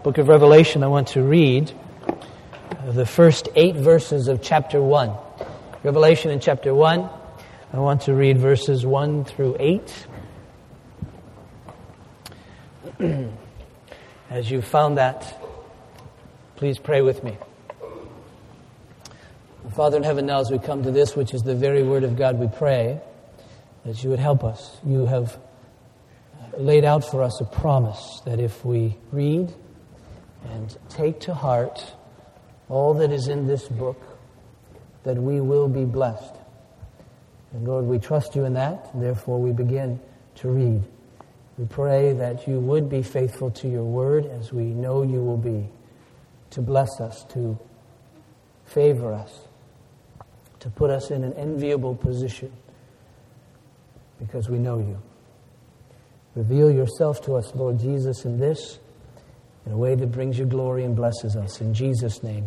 book of Revelation, I want to read the first 8 verses of chapter 1. Revelation in chapter 1, I want to read verses 1 through 8. As you found that, please pray with me. Father in heaven, now as we come to this, which is the very word of God, we pray that you would help us. You have laid out for us a promise that if we read and take to heart all that is in this book, that we will be blessed. And Lord, we trust you in that, and therefore we begin to read. We pray that you would be faithful to your word, as we know you will be, to bless us, to favor us, to put us in an enviable position, because we know you. Reveal yourself to us, Lord Jesus, in this, in a way that brings you glory and blesses us. In Jesus' name,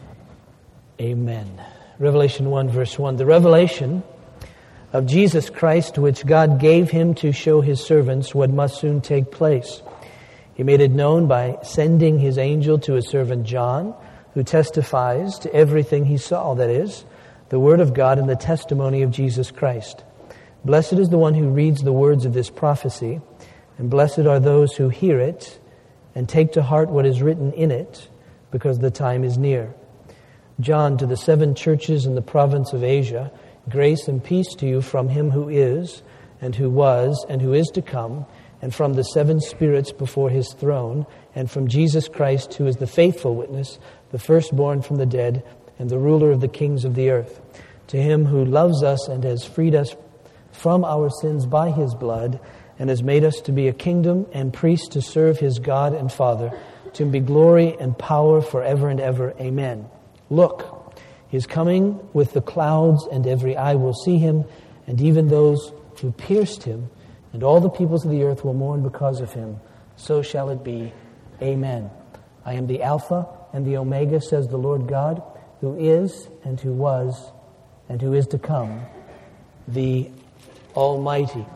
amen. Revelation 1, verse 1. The revelation of Jesus Christ, which God gave him to show his servants what must soon take place. He made it known by sending his angel to his servant John, who testifies to everything he saw, that is, the word of God and the testimony of Jesus Christ. Blessed is the one who reads the words of this prophecy, and blessed are those who hear it and take to heart what is written in it, because the time is near. John, to the 7 churches in the province of Asia, grace and peace to you from him who is, and who was, and who is to come, and from the 7 spirits before his throne, and from Jesus Christ, who is the faithful witness, the firstborn from the dead, and the ruler of the kings of the earth. To him who loves us and has freed us from our sins by his blood, and has made us to be a kingdom and priests to serve his God and Father, to him be glory and power forever and ever. Amen. Look, he is coming with the clouds, and every eye will see him, and even those who pierced him, and all the peoples of the earth will mourn because of him. So shall it be. Amen. I am the Alpha and the Omega, says the Lord God, who is, and who was, and who is to come, the Almighty.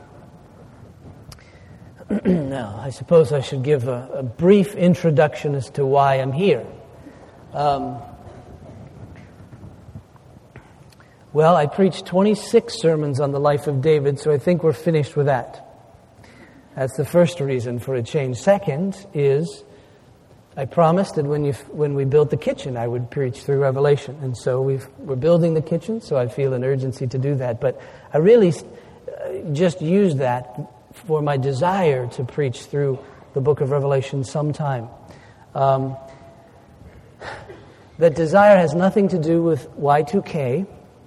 Now, I suppose I should give a brief introduction as to why I'm here. Well, I preached 26 sermons on the life of David, so I think we're finished with that. That's the first reason for a change. Second is, I promised that when we built the kitchen, I would preach through Revelation. And so we're building the kitchen, so I feel an urgency to do that. But I really just used that for my desire to preach through the book of Revelation sometime. That desire has nothing to do with Y2K.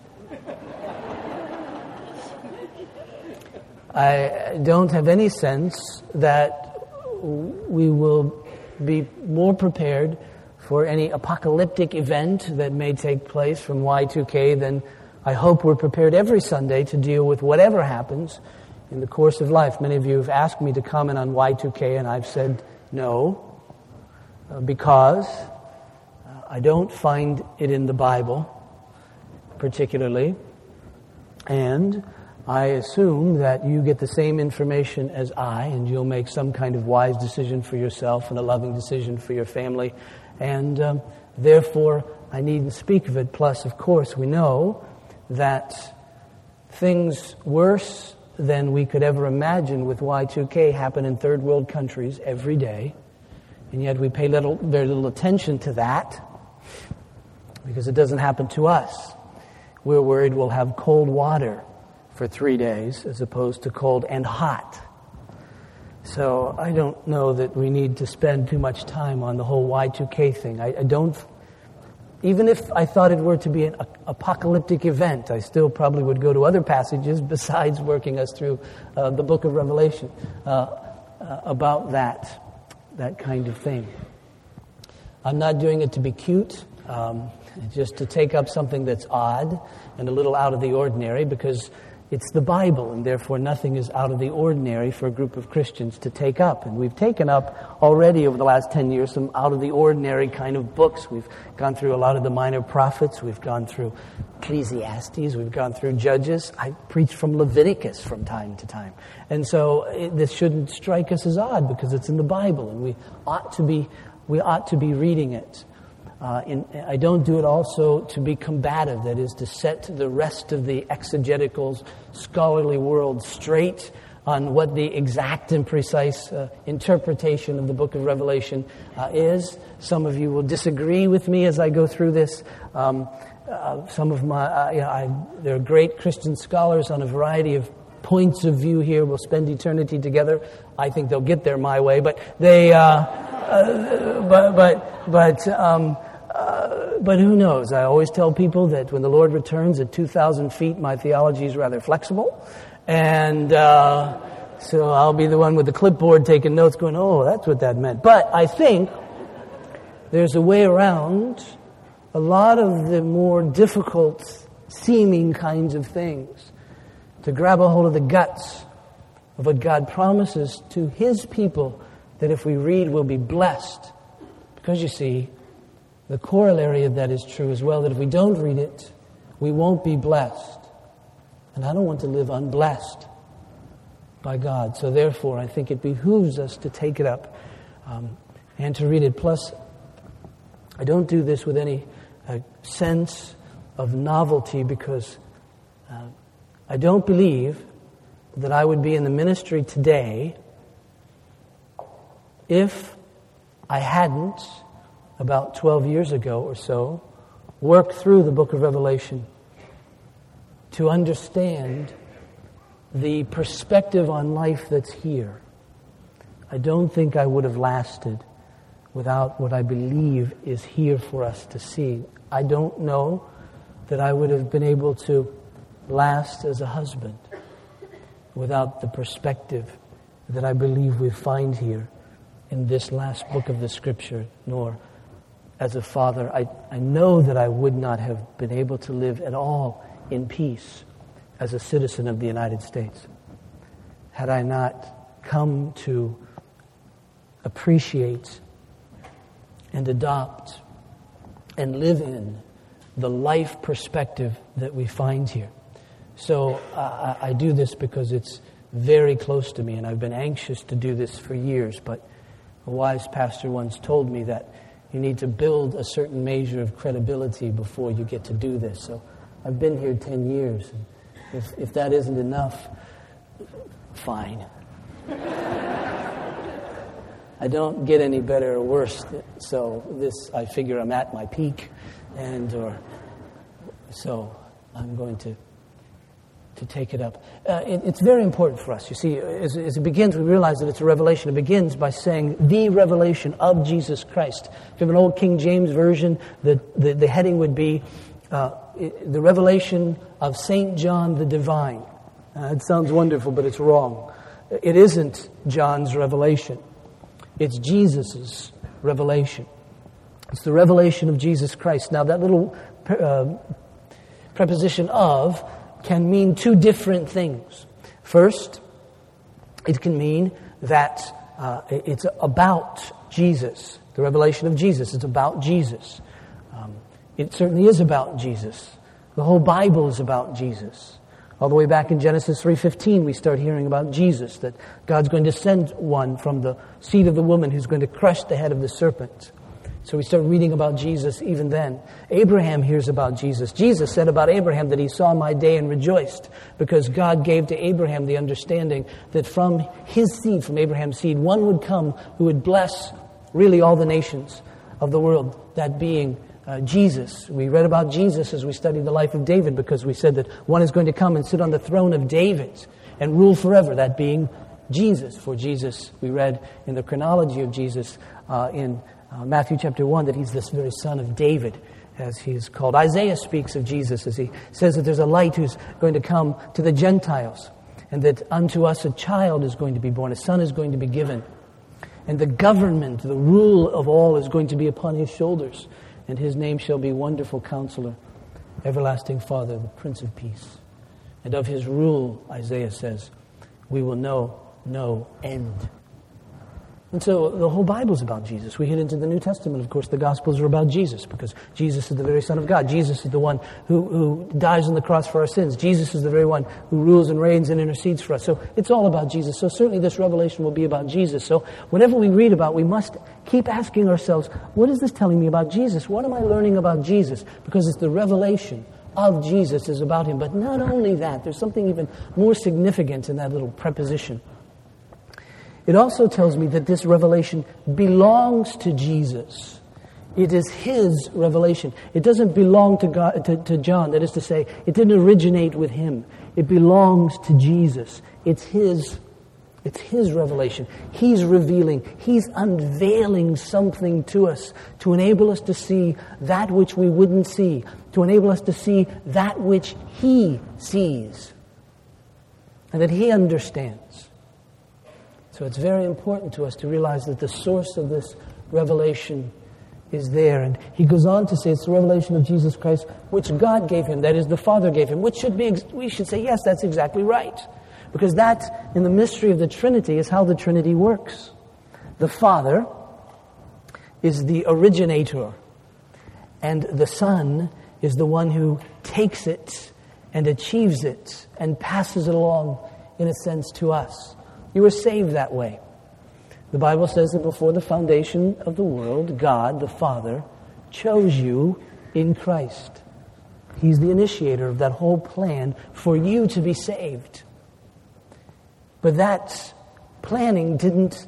I don't have any sense that we will be more prepared for any apocalyptic event that may take place from Y2K than I hope we're prepared every Sunday to deal with whatever happens in the course of life. Many of you have asked me to comment on Y2K, and I've said no, because I don't find it in the Bible particularly, and I assume that you get the same information as I, and you'll make some kind of wise decision for yourself and a loving decision for your family. And therefore, I needn't speak of it. Plus, of course, we know that things worse than we could ever imagine with Y2K happen in third world countries every day. And yet we pay very little attention to that because it doesn't happen to us. We're worried we'll have cold water for 3 days as opposed to cold and hot. So I don't know that we need to spend too much time on the whole Y2K thing. I don't, even if I thought it were to be an apocalyptic event, I still probably would go to other passages besides working us through the book of Revelation about that kind of thing. I'm not doing it to be cute, just to take up something that's odd and a little out of the ordinary, because it's the Bible, and therefore nothing is out of the ordinary for a group of Christians to take up. And we've taken up already over the last 10 years some out of the ordinary kind of books. We've gone through a lot of the minor prophets. We've gone through Ecclesiastes. We've gone through Judges. I preach from Leviticus from time to time. And so this shouldn't strike us as odd because it's in the Bible, and we ought to be we ought to be reading it. I don't do it also to be combative, that is, to set the rest of the exegetical, scholarly world straight on what the exact and precise interpretation of the book of Revelation is. Some of you will disagree with me as I go through this. Some of there are great Christian scholars on a variety of points of view here. We'll spend eternity together. I think they'll get there my way, but but who knows? I always tell people that when the Lord returns at 2,000 feet, my theology is rather flexible. And so I'll be the one with the clipboard taking notes going, oh, that's what that meant. But I think there's a way around a lot of the more difficult seeming kinds of things to grab a hold of the guts of what God promises to His people, that if we read, we'll be blessed. Because you see, the corollary of that is true as well, that if we don't read it, we won't be blessed. And I don't want to live unblessed by God. So therefore, I think it behooves us to take it up and to read it. Plus, I don't do this with any sense of novelty, because I don't believe that I would be in the ministry today if I hadn't, about 12 years ago or so, worked through the book of Revelation to understand the perspective on life that's here. I don't think I would have lasted without what I believe is here for us to see. I don't know that I would have been able to last as a husband without the perspective that I believe we find here in this last book of the Scripture, nor as a father. I know that I would not have been able to live at all in peace as a citizen of the United States had I not come to appreciate and adopt and live in the life perspective that we find here. So I do this because it's very close to me, and I've been anxious to do this for years, but a wise pastor once told me that you need to build a certain measure of credibility before you get to do this. So I've been here 10 years. And if that isn't enough, fine. I don't get any better or worse. So I figure I'm at my peak. So I'm going to take it up. It's very important for us. You see, as it begins, we realize that it's a revelation. It begins by saying the revelation of Jesus Christ. If you have an old King James version, the heading would be the revelation of St. John the Divine. It sounds wonderful, but it's wrong. It isn't John's revelation. It's Jesus' revelation. It's the revelation of Jesus Christ. Now, that little preposition of can mean two different things. First, it can mean that it's about Jesus. The revelation of Jesus is about Jesus. It certainly is about Jesus. The whole Bible is about Jesus. All the way back in Genesis 3:15, we start hearing about Jesus, that God's going to send one from the seed of the woman who's going to crush the head of the serpent. So we start reading about Jesus even then. Abraham hears about Jesus. Jesus said about Abraham that he saw my day and rejoiced, because God gave to Abraham the understanding that from his seed, from Abraham's seed, one would come who would bless really all the nations of the world, that being Jesus. We read about Jesus as we studied the life of David, because we said that one is going to come and sit on the throne of David and rule forever, that being Jesus. For Jesus, we read in the chronology of Jesus in Matthew chapter 1 that he's this very son of David, as he's called. Isaiah speaks of Jesus as he says that there's a light who's going to come to the Gentiles, and that unto us a child is going to be born, a son is going to be given, and the government, the rule of all is going to be upon his shoulders, and his name shall be Wonderful Counselor, Everlasting Father, the Prince of Peace. And of his rule, Isaiah says, we will know no end. And so the whole Bible's about Jesus. We get into the New Testament, of course, the Gospels are about Jesus because Jesus is the very Son of God. Jesus is the one who dies on the cross for our sins. Jesus is the very one who rules and reigns and intercedes for us. So it's all about Jesus. So certainly this revelation will be about Jesus. So whatever we read about, we must keep asking ourselves, what is this telling me about Jesus? What am I learning about Jesus? Because it's the revelation of Jesus is about him. But not only that, there's something even more significant in that little preposition. It also tells me that this revelation belongs to Jesus. It is his revelation. It doesn't belong to God, to John. That is to say, it didn't originate with him. It belongs to Jesus. It's his revelation. He's revealing. He's unveiling something to us to enable us to see that which we wouldn't see, to enable us to see that which he sees and that he understands. So it's very important to us to realize that the source of this revelation is there. And he goes on to say it's the revelation of Jesus Christ, which God gave him, that is, the Father gave him, which should be, we should say, yes, that's exactly right. Because that, in the mystery of the Trinity, is how the Trinity works. The Father is the originator, and the Son is the one who takes it and achieves it and passes it along, in a sense, to us. You were saved that way. The Bible says that before the foundation of the world, God, the Father, chose you in Christ. He's the initiator of that whole plan for you to be saved. But that planning didn't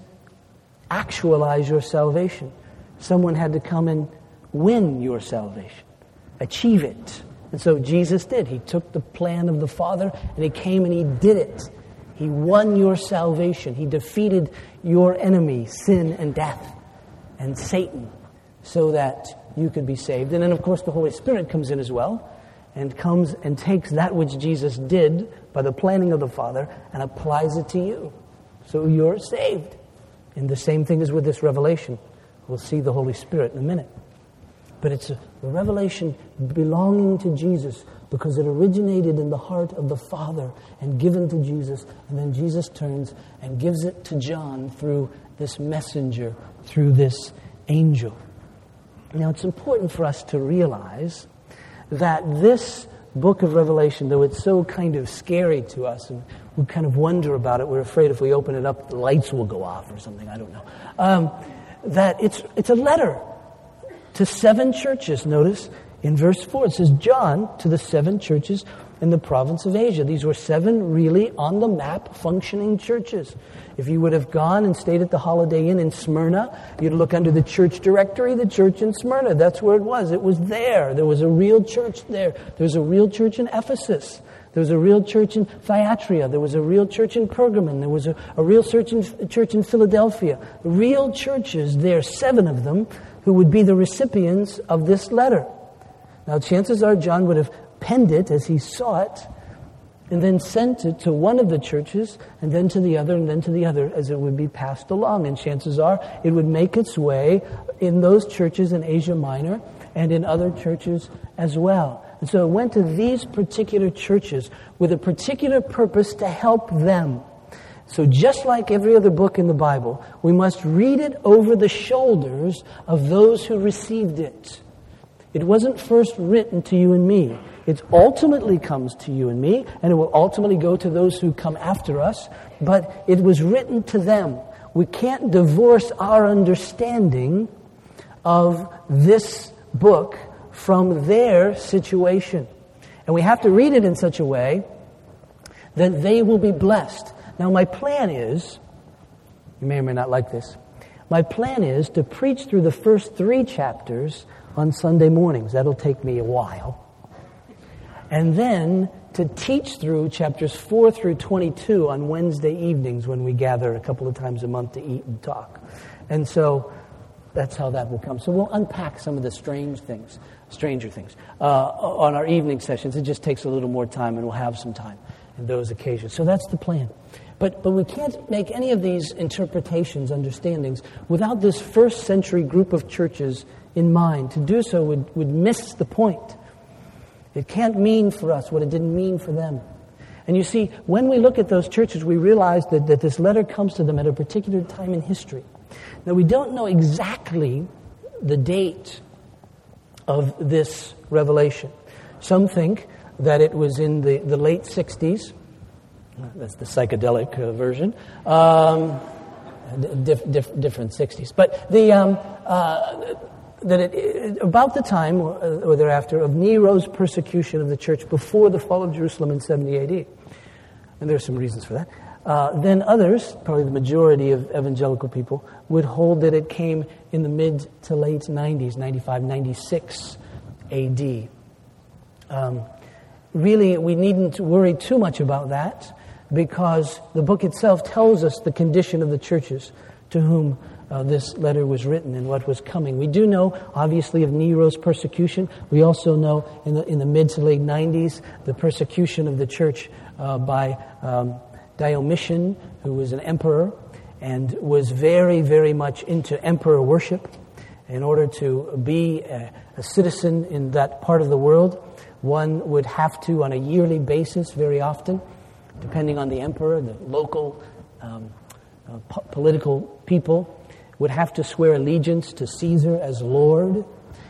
actualize your salvation. Someone had to come and win your salvation, achieve it. And so Jesus did. He took the plan of the Father and he came and he did it. He won your salvation. He defeated your enemy, sin and death and Satan, so that you could be saved. And then, of course, the Holy Spirit comes in as well and comes and takes that which Jesus did by the planning of the Father and applies it to you. So you're saved. And the same thing is with this revelation. We'll see the Holy Spirit in a minute. But it's a revelation belonging to Jesus because it originated in the heart of the Father and given to Jesus. And then Jesus turns and gives it to John through this messenger, through this angel. Now, it's important for us to realize that this book of Revelation, though it's so kind of scary to us, and we kind of wonder about it, we're afraid if we open it up, the lights will go off or something, I don't know, that it's a letter to 7 churches. Notice in verse 4, it says, John to the 7 churches in the province of Asia. These were 7 really on the map functioning churches. If you would have gone and stayed at the Holiday Inn in Smyrna, you'd look under the church directory, the church in Smyrna. That's where it was. It was there. There was a real church there. There was a real church in Ephesus. There was a real church in Thyatira. There was a real church in Pergamon. There was a real church in Philadelphia. Real churches there, 7 of them, who would be the recipients of this letter. Now, chances are John would have penned it as he saw it and then sent it to one of the churches and then to the other and then to the other as it would be passed along. And chances are it would make its way in those churches in Asia Minor and in other churches as well. And so it went to these particular churches with a particular purpose to help them. So just like every other book in the Bible, we must read it over the shoulders of those who received it. It wasn't first written to you and me. It ultimately comes to you and me, and it will ultimately go to those who come after us, but it was written to them. We can't divorce our understanding of this book from their situation. And we have to read it in such a way that they will be blessed. Now, my plan is, you may or may not like this, my plan is to preach through the first 3 chapters on Sunday mornings. That'll take me a while. And then to teach through chapters 4 through 22 on Wednesday evenings when we gather a couple of times a month to eat and talk. And so that's how that will come. So we'll unpack some of the stranger things, on our evening sessions. It just takes a little more time, and we'll have some time in those occasions. So that's the plan. But we can't make any of these interpretations, understandings, without this first century group of churches in mind. To do so would miss the point. It can't mean for us what it didn't mean for them. And you see, when we look at those churches, we realize that this letter comes to them at a particular time in history. Now, we don't know exactly the date of this revelation. Some think that it was in the late 60s. That's the psychedelic version. Different 60s. But about the time or thereafter of Nero's persecution of the church before the fall of Jerusalem in 70 AD. And there are some reasons for that. Then others, probably the majority of evangelical people, would hold that it came in the mid to late 90s, 95, 96 AD. Really, we needn't worry too much about that because the book itself tells us the condition of the churches to whom this letter was written and what was coming. We do know, obviously, of Nero's persecution. We also know in the mid to late 90s, the persecution of the church by Diocletian, who was an emperor and was very, very much into emperor worship. In order to be a citizen in that part of the world, one would have to, on a yearly basis, very often, depending on the emperor, the local political people, would have to swear allegiance to Caesar as Lord.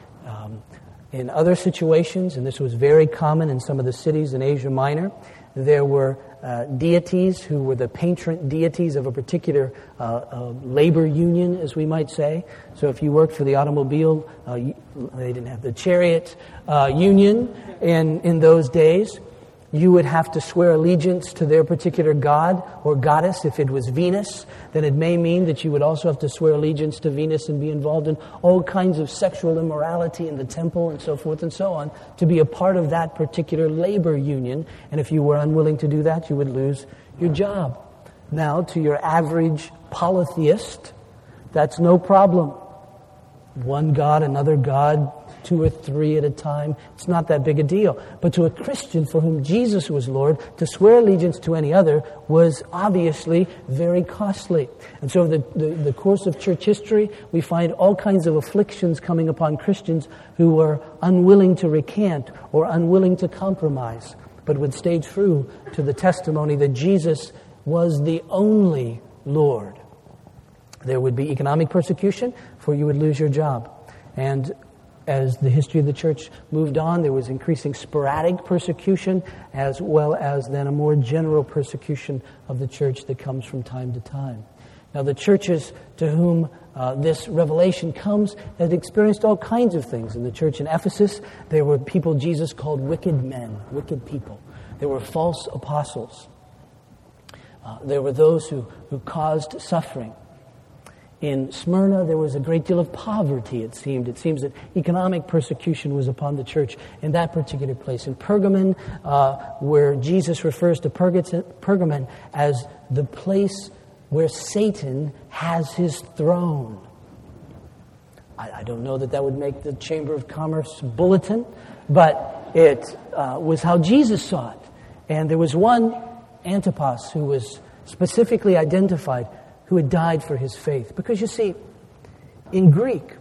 In other situations, and this was very common in some of the cities in Asia Minor, there were deities who were the patron deities of a particular labor union, as we might say. So if you worked for the automobile, they didn't have the chariot union in those days. You would have to swear allegiance to their particular god or goddess. If it was Venus, then it may mean that you would also have to swear allegiance to Venus and be involved in all kinds of sexual immorality in the temple and so forth and so on to be a part of that particular labor union. And if you were unwilling to do that, you would lose your job. Now, to your average polytheist, that's no problem. One god, another god, 2 or 3 at a time. It's not that big a deal. But to a Christian for whom Jesus was Lord, to swear allegiance to any other was obviously very costly. And so the course of church history, we find all kinds of afflictions coming upon Christians who were unwilling to recant or unwilling to compromise, but would stay true to the testimony that Jesus was the only Lord. There would be economic persecution, for you would lose your job. And as the history of the church moved on, there was increasing sporadic persecution as well as then a more general persecution of the church that comes from time to time. Now, the churches to whom this revelation comes had experienced all kinds of things. In the church in Ephesus, there were people Jesus called wicked men, wicked people. There were false apostles. There were those who caused suffering. In Smyrna, there was a great deal of poverty, it seemed. It seems that economic persecution was upon the church in that particular place. In Pergamon, where Jesus refers to Pergamon as the place where Satan has his throne. I don't know that would make the Chamber of Commerce bulletin, but it was how Jesus saw it. And there was one, Antipas, who was specifically identified, who had died for his faith. Because you see, in Greek,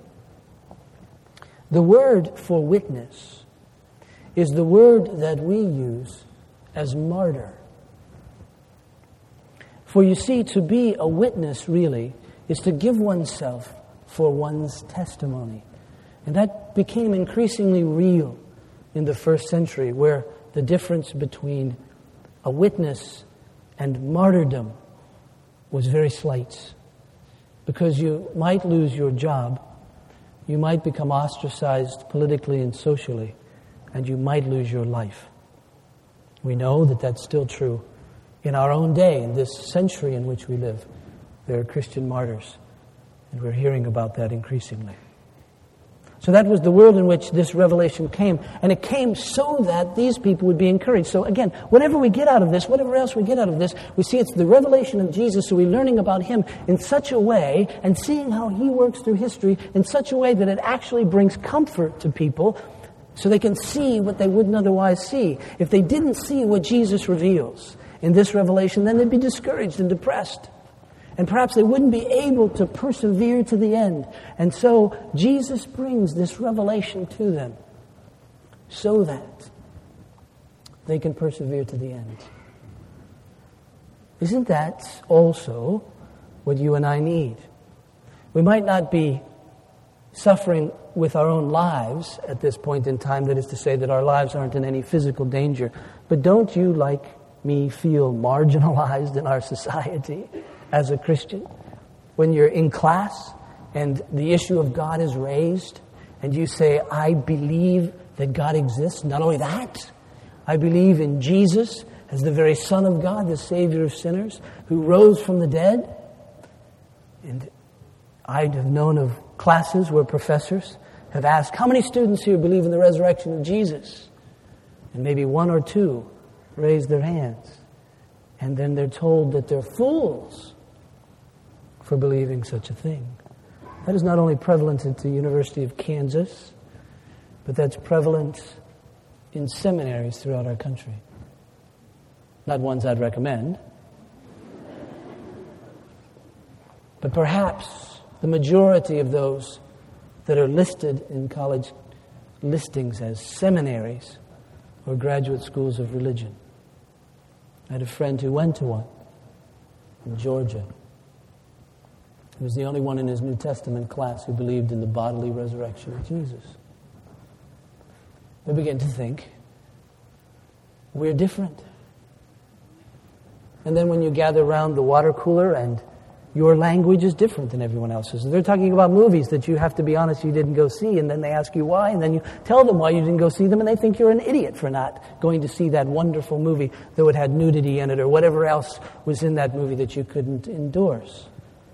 the word for witness is the word that we use as martyr. For you see, to be a witness really is to give oneself for one's testimony. And that became increasingly real in the first century, where the difference between a witness and martyrdom was very slight, because you might lose your job, you might become ostracized politically and socially, and you might lose your life. We know that that's still true in our own day, in this century in which we live. There are Christian martyrs, and we're hearing about that increasingly. So that was the world in which this revelation came. And it came so that these people would be encouraged. So again, whatever we get out of this, whatever else we get out of this, we see it's the revelation of Jesus, so we're learning about Him in such a way and seeing how He works through history in such a way that it actually brings comfort to people so they can see what they wouldn't otherwise see. If they didn't see what Jesus reveals in this revelation, then they'd be discouraged and depressed. And perhaps they wouldn't be able to persevere to the end. And so Jesus brings this revelation to them so that they can persevere to the end. Isn't that also what you and I need? We might not be suffering with our own lives at this point in time, that is to say that our lives aren't in any physical danger. But don't you, like me, feel marginalized in our society as a Christian? When you're in class and the issue of God is raised and you say, I believe that God exists. Not only that, I believe in Jesus as the very Son of God, the Savior of sinners, who rose from the dead. And I have known of classes where professors have asked, how many students here believe in the resurrection of Jesus? And maybe one or two raise their hands. And then they're told that they're fools for believing such a thing. That is not only prevalent at the University of Kansas, but that's prevalent in seminaries throughout our country. Not ones I'd recommend. But perhaps the majority of those that are listed in college listings as seminaries or graduate schools of religion. I had a friend who went to one in Georgia. He was the only one in his New Testament class who believed in the bodily resurrection of Jesus. They began to think, we're different. And then when you gather around the water cooler and your language is different than everyone else's. They're talking about movies that you have to be honest you didn't go see, and then they ask you why, and then you tell them why you didn't go see them, and they think you're an idiot for not going to see that wonderful movie, though it had nudity in it or whatever else was in that movie that you couldn't endorse.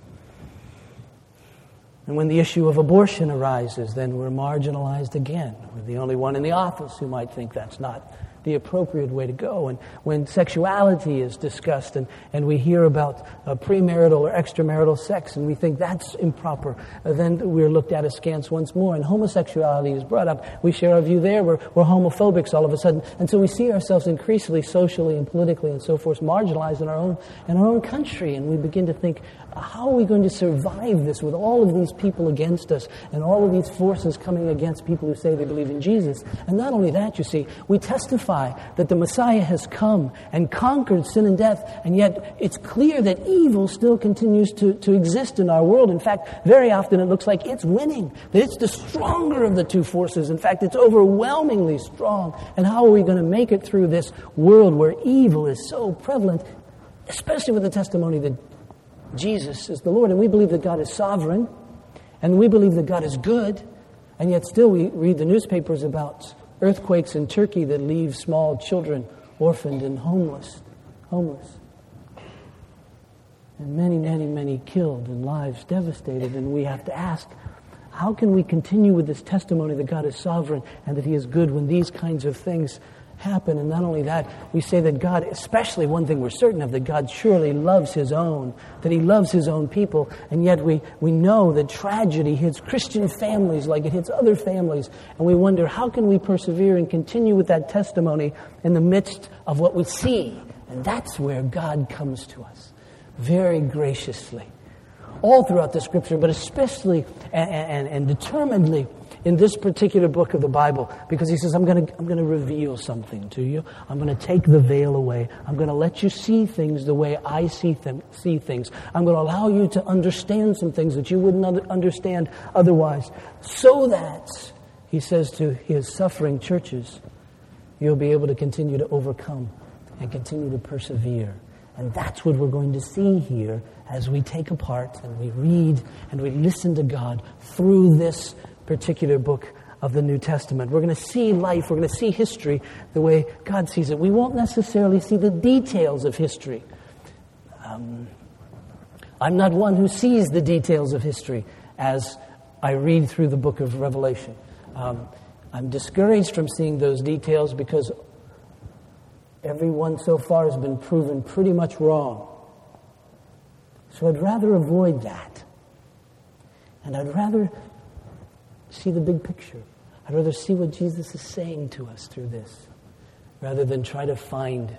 And when the issue of abortion arises, then we're marginalized again. We're the only one in the office who might think that's not the appropriate way to go. And when sexuality is discussed and we hear about premarital or extramarital sex and we think that's improper, then we're looked at askance once more. And homosexuality is brought up. We share our view there. We're homophobics all of a sudden. And so we see ourselves increasingly socially and politically and so forth marginalized in our own country. And we begin to think, how are we going to survive this with all of these people against us and all of these forces coming against people who say they believe in Jesus? And not only that, you see, we testify that the Messiah has come and conquered sin and death, and yet it's clear that evil still continues to exist in our world. In fact, very often it looks like it's winning, that it's the stronger of the two forces. In fact, it's overwhelmingly strong. And how are we going to make it through this world where evil is so prevalent, especially with the testimony that Jesus is the Lord? And we believe that God is sovereign, and we believe that God is good, and yet still we read the newspapers about earthquakes in Turkey that leave small children orphaned and homeless. And many killed and lives devastated. And we have to ask, how can we continue with this testimony that God is sovereign and that He is good when these kinds of things happen? And not only that, we say that God, especially one thing we're certain of, that God surely loves His own, that He loves His own people, and yet we know that tragedy hits Christian families like it hits other families, and we wonder, how can we persevere and continue with that testimony in the midst of what we see? And that's where God comes to us very graciously, all throughout the Scripture, but especially and determinedly in this particular book of the Bible, because He says, I'm going to reveal something to you. I'm going to take the veil away. I'm going to let you see things the way I see things. I'm going to allow you to understand some things that you wouldn't understand otherwise, so that, He says to His suffering churches, you'll be able to continue to overcome and continue to persevere. And that's what we're going to see here as we take apart and we read and we listen to God through this particular book of the New Testament. We're going to see life, we're going to see history the way God sees it. We won't necessarily see the details of history. I'm not one who sees the details of history as I read through the book of Revelation. I'm discouraged from seeing those details because everyone so far has been proven pretty much wrong. So I'd rather avoid that. And I'd rather see the big picture. I'd rather see what Jesus is saying to us through this, rather than try to find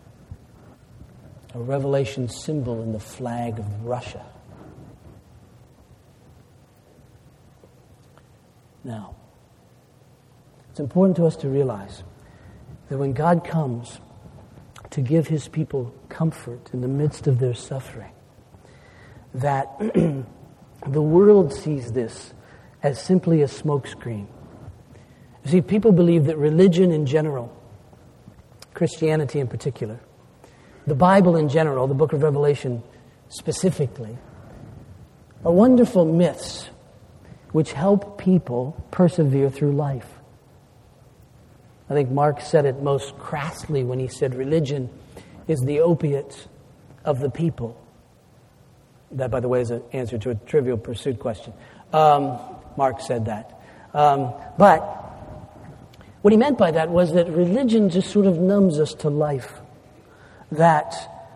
a Revelation symbol in the flag of Russia. Now, it's important to us to realize that when God comes to give His people comfort in the midst of their suffering, that the world sees this as simply a smokescreen. You see, people believe that religion in general, Christianity in particular, the Bible in general, the book of Revelation specifically, are wonderful myths which help people persevere through life. I think Mark said it most crassly when he said religion is the opiate of the people. That, by the way, is an answer to a Trivial Pursuit question. Mark said that. But what he meant by that was that religion just sort of numbs us to life. That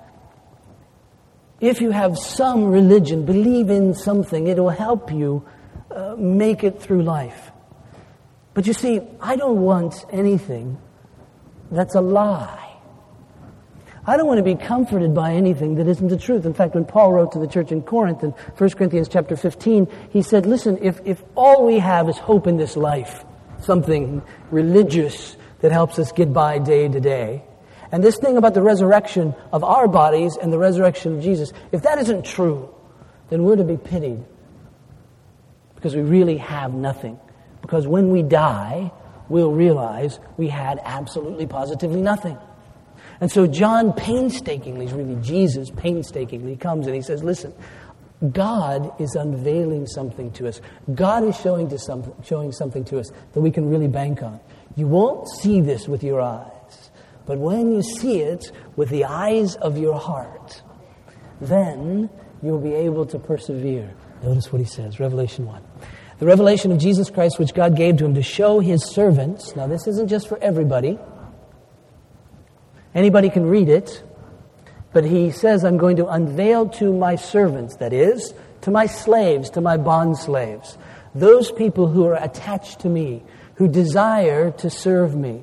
if you have some religion, believe in something, it will help you make it through life. But you see, I don't want anything that's a lie. I don't want to be comforted by anything that isn't the truth. In fact, when Paul wrote to the church in Corinth in 1 Corinthians chapter 15, he said, listen, if all we have is hope in this life, something religious that helps us get by day to day, and this thing about the resurrection of our bodies and the resurrection of Jesus, if that isn't true, then we're to be pitied. Because we really have nothing. Because when we die, we'll realize we had absolutely, positively nothing. And so John painstakingly, really Jesus painstakingly comes and he says, listen, God is unveiling something to us. God is showing something to us that we can really bank on. You won't see this with your eyes, but when you see it with the eyes of your heart, then you'll be able to persevere. Notice what he says, Revelation 1. The revelation of Jesus Christ, which God gave to him to show his servants. Now, this isn't just for everybody. Anybody can read it. But he says, I'm going to unveil to my servants, that is, to my slaves, to my bond slaves, those people who are attached to me, who desire to serve me.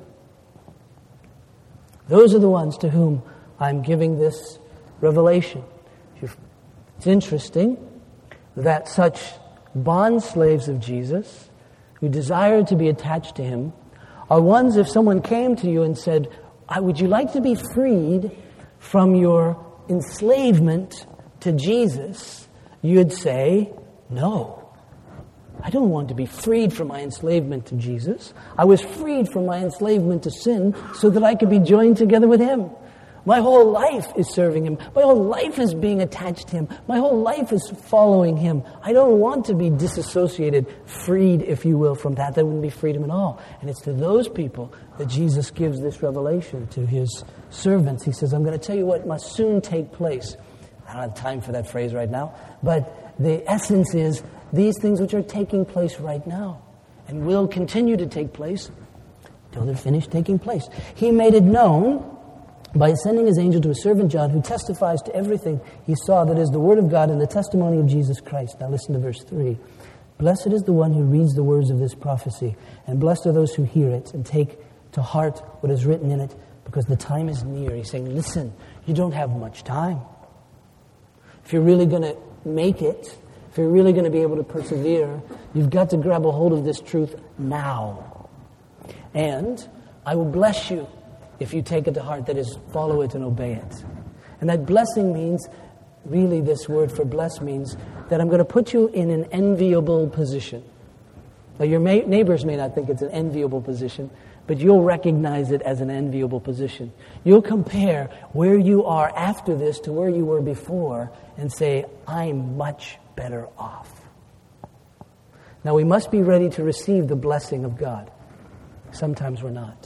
Those are the ones to whom I'm giving this revelation. It's interesting that such bond slaves of Jesus, who desire to be attached to him, are ones, if someone came to you and said, would you like to be freed from your enslavement to Jesus? You'd say, no. I don't want to be freed from my enslavement to Jesus. I was freed from my enslavement to sin so that I could be joined together with him. My whole life is serving him. My whole life is being attached to him. My whole life is following him. I don't want to be disassociated, freed, if you will, from that. That wouldn't be freedom at all. And it's to those people that Jesus gives this revelation to his servants. He says, I'm going to tell you what must soon take place. I don't have time for that phrase right now. But the essence is these things which are taking place right now and will continue to take place till they're finished taking place. He made it known by sending his angel to his servant John, who testifies to everything he saw, that is the word of God and the testimony of Jesus Christ. Now listen to verse 3. Blessed is the one who reads the words of this prophecy, and blessed are those who hear it and take to heart what is written in it, because the time is near. He's saying, listen, you don't have much time. If you're really going to make it, if you're really going to be able to persevere, you've got to grab a hold of this truth now. And I will bless you if you take it to heart, that is, follow it and obey it. And that blessing means, really this word for bless means that I'm going to put you in an enviable position. Now your neighbors may not think it's an enviable position, but you'll recognize it as an enviable position. You'll compare where you are after this to where you were before and say, I'm much better off. Now we must be ready to receive the blessing of God. Sometimes we're not.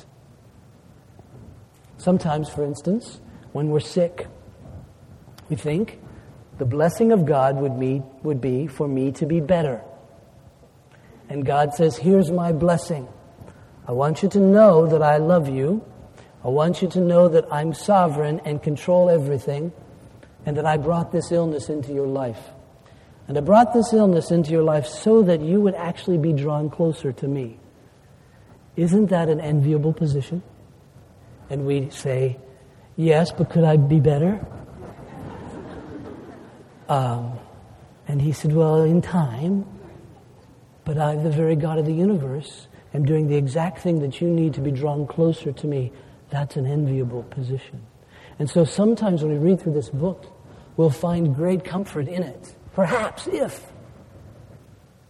Sometimes, for instance, when we're sick, we think the blessing of God would be for me to be better. And God says, here's my blessing. I want you to know that I love you. I want you to know that I'm sovereign and control everything, and that I brought this illness into your life. And I brought this illness into your life so that you would actually be drawn closer to me. Isn't that an enviable position? And we say, yes, but could I be better? And he said, well, in time, but I, the very God of the universe, am doing the exact thing that you need to be drawn closer to me. That's an enviable position. And so sometimes when we read through this book, we'll find great comfort in it. Perhaps if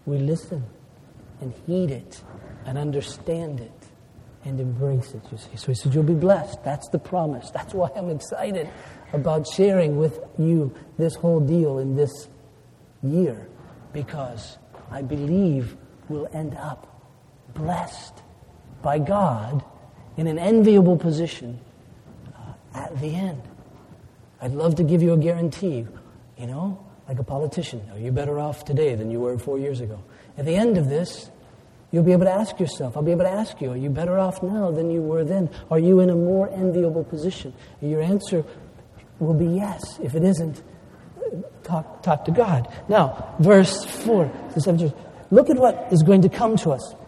we listen and heed it and understand it and embrace it, you see. So he said, you'll be blessed. That's the promise. That's why I'm excited about sharing with you this whole deal in this year, because I believe we'll end up blessed by God in an enviable position at the end. I'd love to give you a guarantee, like a politician. You're better off today than you were 4 years ago. At the end of this, you'll be able to ask yourself, I'll be able to ask you, are you better off now than you were then? Are you in a more enviable position? And your answer will be yes. If it isn't, talk to God. Now, verse 4. Look at what is going to come to us.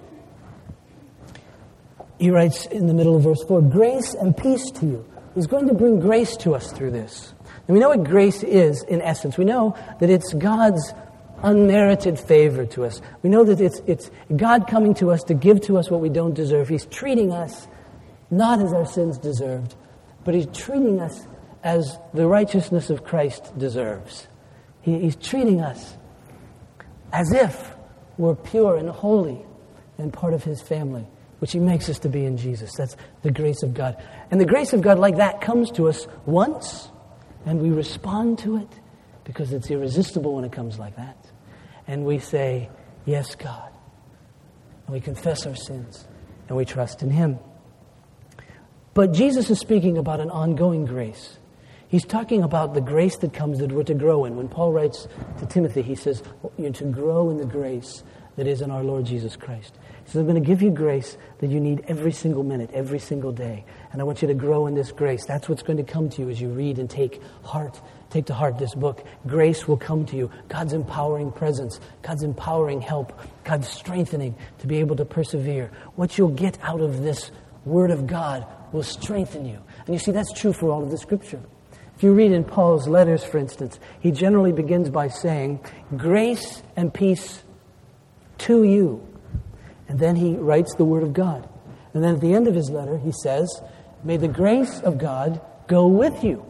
He writes in the middle of verse 4, grace and peace to you. He's going to bring grace to us through this. And we know what grace is in essence. We know that it's God's unmerited favor to us. We know that it's God coming to us to give to us what we don't deserve. He's treating us not as our sins deserved, but He's treating us as the righteousness of Christ deserves. He's treating us as if we're pure and holy and part of His family, which He makes us to be in Jesus. That's the grace of God. And the grace of God like that comes to us once, and we respond to it because it's irresistible when it comes like that. And we say, yes, God. And we confess our sins, and we trust in Him. But Jesus is speaking about an ongoing grace. He's talking about the grace that comes that we're to grow in. When Paul writes to Timothy, he says, you're to grow in the grace that is in our Lord Jesus Christ. He says, I'm going to give you grace that you need every single minute, every single day. And I want you to grow in this grace. That's what's going to come to you as you read and take to heart this book. Grace will come to you. God's empowering presence, God's empowering help, God's strengthening to be able to persevere. What you'll get out of this Word of God will strengthen you. And you see, that's true for all of the Scripture. If you read in Paul's letters, for instance, he generally begins by saying, grace and peace to you. And then he writes the Word of God. And then at the end of his letter, he says, may the grace of God go with you.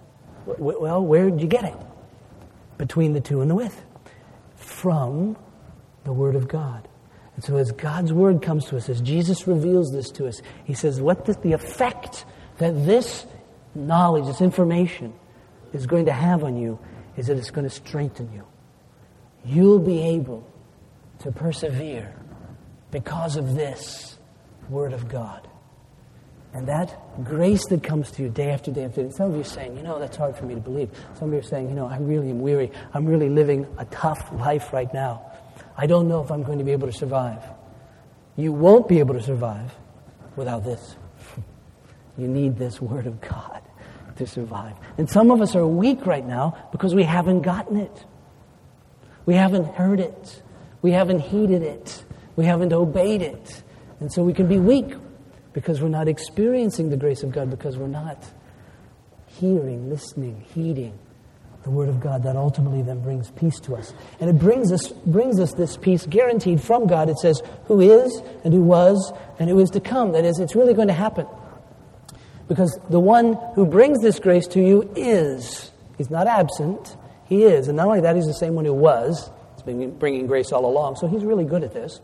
Well, where did you get it? Between the to and the with. From the Word of God. And so as God's Word comes to us, as Jesus reveals this to us, He says, what the effect that this knowledge, this information is going to have on you is that it's going to strengthen you. You'll be able to persevere because of this Word of God. And that grace that comes to you day after day after day. Some of you are saying, that's hard for me to believe. Some of you are saying, I really am weary. I'm really living a tough life right now. I don't know if I'm going to be able to survive. You won't be able to survive without this. You need this Word of God to survive. And some of us are weak right now because we haven't gotten it. We haven't heard it. We haven't heeded it. We haven't obeyed it. And so we can be weak because we're not experiencing the grace of God, because we're not hearing, listening, heeding the Word of God that ultimately then brings peace to us. And it brings us this peace guaranteed from God. It says, who is and who was and who is to come. That is, it's really going to happen. Because the one who brings this grace to you is. He's not absent. He is. And not only that, He's the same one who was. He's been bringing grace all along. So He's really good at this.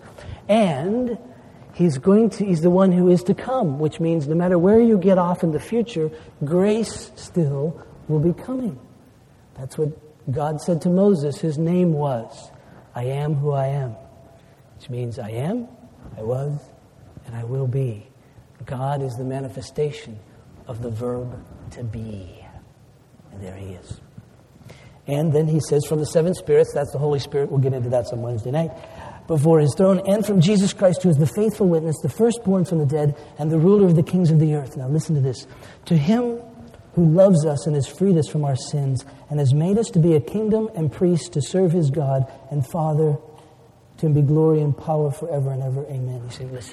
And He's the one who is to come, which means no matter where you get off in the future, grace still will be coming. That's what God said to Moses. His name was, I am who I am. Which means I am, I was, and I will be. God is the manifestation of the verb to be. And there He is. And then He says, from the seven spirits, that's the Holy Spirit, we'll get into that some Wednesday night, before His throne, and from Jesus Christ, who is the faithful witness, the firstborn from the dead, and the ruler of the kings of the earth. Now listen to this. To Him who loves us and has freed us from our sins, and has made us to be a kingdom and priests to serve His God and Father, to Him be glory and power forever and ever. Amen. You say, listen.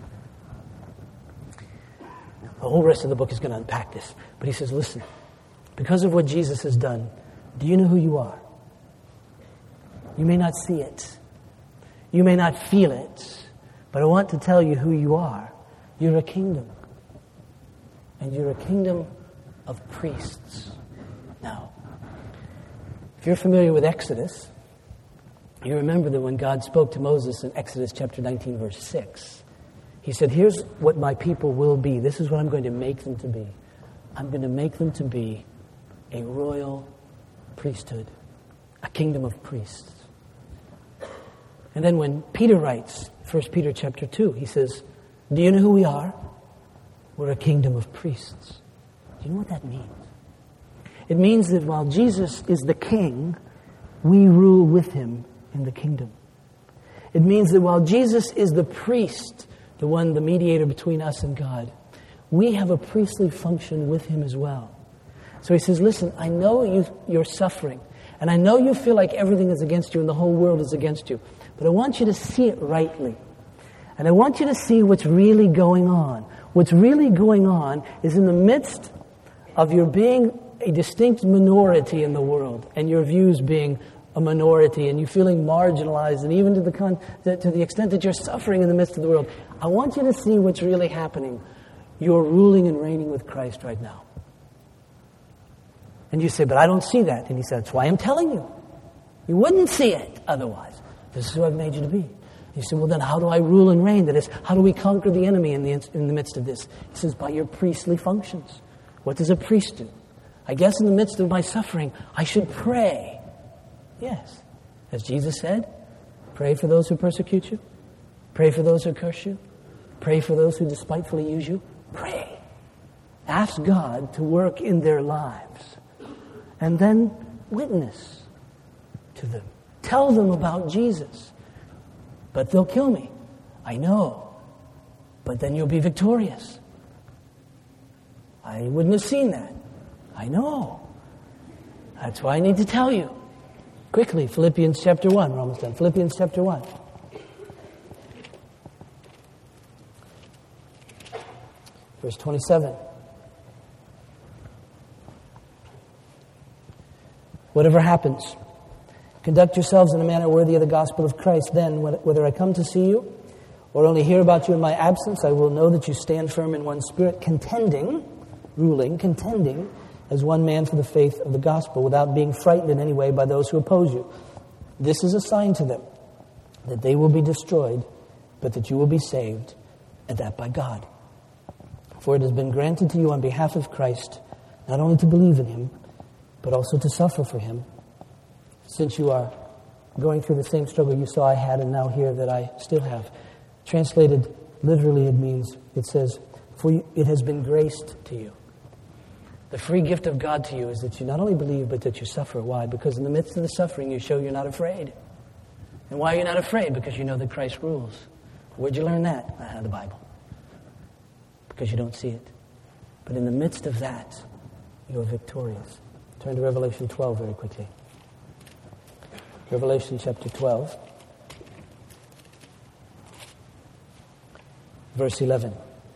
The whole rest of the book is going to unpack this. But he says, listen, because of what Jesus has done, do you know who you are? You may not see it. You may not feel it. But I want to tell you who you are. You're a kingdom. And you're a kingdom of priests. Now, if you're familiar with Exodus, You remember that when God spoke to Moses in Exodus chapter 19, verse 6, he said, here's what my people will be. This is what I'm going to make them to be. I'm going to make them to be a royal priesthood, a kingdom of priests. And then when Peter writes, 1 Peter chapter 2, he says, do you know who we are? We're a kingdom of priests. Do you know what that means? It means that while Jesus is the king, we rule with him in the kingdom. It means that while Jesus is the priest, the one, the mediator between us and God, we have a priestly function with him as well. So he says, listen, I know you're suffering, and I know you feel like everything is against you and the whole world is against you, but I want you to see it rightly. And I want you to see what's really going on. What's really going on is in the midst of your being a distinct minority in the world, and your views being a minority, and you feeling marginalized, and even to the extent that you're suffering in the midst of the world, I want you to see what's really happening. You're ruling and reigning with Christ right now. And you say, but I don't see that. And he said, that's why I'm telling you. You wouldn't see it otherwise. This is who I've made you to be. You say, well, then how do I rule and reign? That is, how do we conquer the enemy in the midst of this? He says, by your priestly functions. What does a priest do? I guess in the midst of my suffering, I should pray. Yes. As Jesus said, pray for those who persecute you. Pray for those who curse you. Pray for those who despitefully use you. Pray. Ask God to work in their lives. And then witness to them. Tell them about Jesus. But they'll kill me. I know. But then you'll be victorious. I wouldn't have seen that. I know. That's why I need to tell you. Quickly, Philippians chapter 1. We're almost done. Philippians chapter 1. Verse 27. Whatever happens, conduct yourselves in a manner worthy of the gospel of Christ. Then, whether I come to see you or only hear about you in my absence, I will know that you stand firm in one spirit, contending as one man for the faith of the gospel, without being frightened in any way by those who oppose you. This is a sign to them, that they will be destroyed, but that you will be saved, and that by God. For it has been granted to you on behalf of Christ, not only to believe in him, but also to suffer for him, since you are going through the same struggle you saw I had and now hear that I still have. Translated literally, it says, for it has been graced to you. The free gift of God to you is that you not only believe, but that you suffer. Why? Because in the midst of the suffering, you show you're not afraid. And why are you not afraid? Because you know that Christ rules. Where'd you learn that? The Bible. Because you don't see it. But in the midst of that, you're victorious. Turn to Revelation 12 very quickly. Revelation chapter 12, verse 11.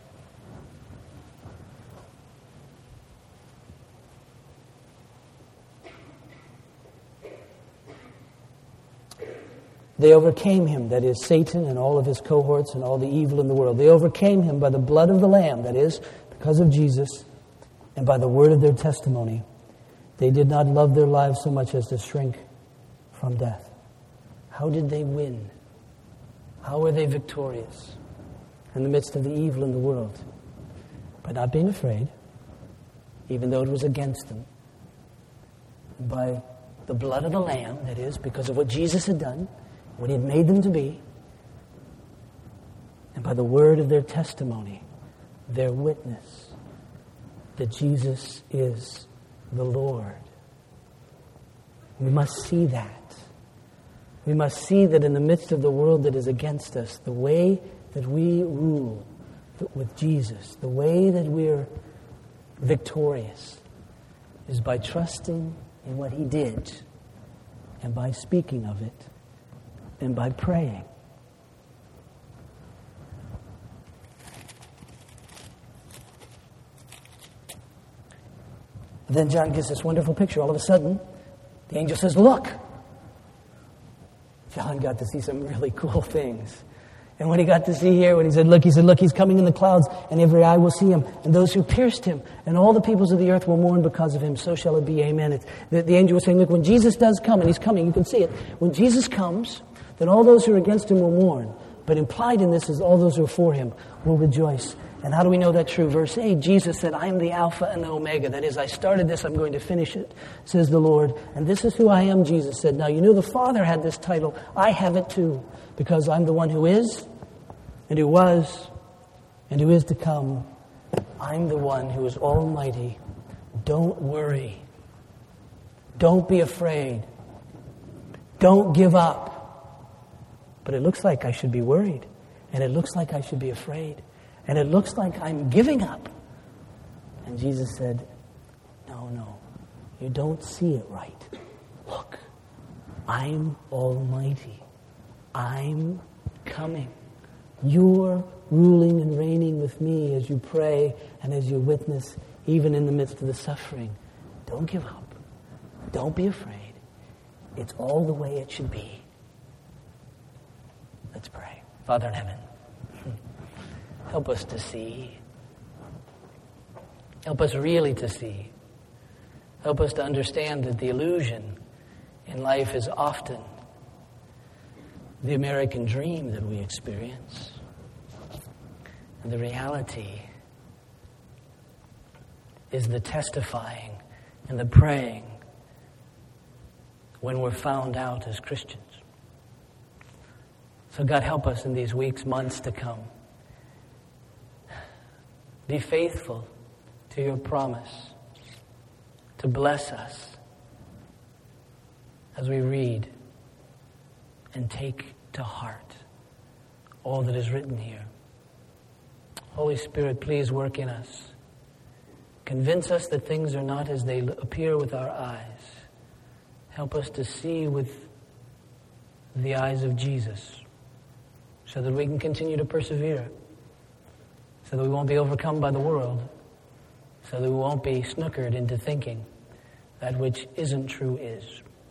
They overcame him, that is, Satan and all of his cohorts and all the evil in the world. They overcame him by the blood of the Lamb, that is, because of Jesus, and by the word of their testimony. They did not love their lives so much as to shrink from death. How did they win? How were they victorious in the midst of the evil in the world? By not being afraid, even though it was against them. By the blood of the Lamb, that is, because of what Jesus had done, what he had made them to be, and by the word of their testimony, their witness that Jesus is the Lord. We must see that. We must see that in the midst of the world that is against us, the way that we rule with Jesus, the way that we're victorious, is by trusting in what he did, and by speaking of it, and by praying. Then John gives this wonderful picture. All of a sudden, the angel says, look. John got to see some really cool things. And when he got to see here, when he said, look, he's coming in the clouds, and every eye will see him, and those who pierced him, and all the peoples of the earth will mourn because of him. So shall it be. Amen. The angel was saying, look, when Jesus does come, and he's coming, you can see it. When Jesus comes, then all those who are against him will mourn. But implied in this is all those who are for him will rejoice. And how do we know that true? Verse 8, Jesus said, I am the Alpha and the Omega. That is, I started this, I'm going to finish it, says the Lord. And this is who I am, Jesus said. Now, you know the Father had this title. I have it too, because I'm the one who is, and who was, and who is to come. I'm the one who is almighty. Don't worry. Don't be afraid. Don't give up. But it looks like I should be worried. And it looks like I should be afraid. And it looks like I'm giving up. And Jesus said, no, you don't see it right. Look, I'm almighty. I'm coming. You're ruling and reigning with me as you pray and as you witness, even in the midst of the suffering. Don't give up. Don't be afraid. It's all the way it should be. Let's pray. Father in heaven, help us to see. Help us really to see. Help us to understand that the illusion in life is often the American dream that we experience. And the reality is the testifying and the praying when we're found out as Christians. So God, help us in these weeks, months to come. Be faithful to your promise to bless us as we read and take to heart all that is written here. Holy Spirit, please work in us. Convince us that things are not as they appear with our eyes. Help us to see with the eyes of Jesus so that we can continue to persevere, so that we won't be overcome by the world, so that we won't be snookered into thinking that which isn't true is.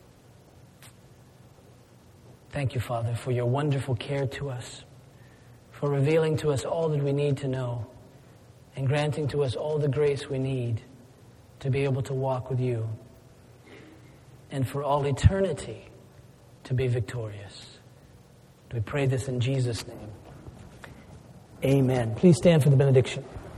Thank you, Father, for your wonderful care to us, for revealing to us all that we need to know, and granting to us all the grace we need to be able to walk with you, and for all eternity to be victorious. We pray this in Jesus' name. Amen. Please stand for the benediction.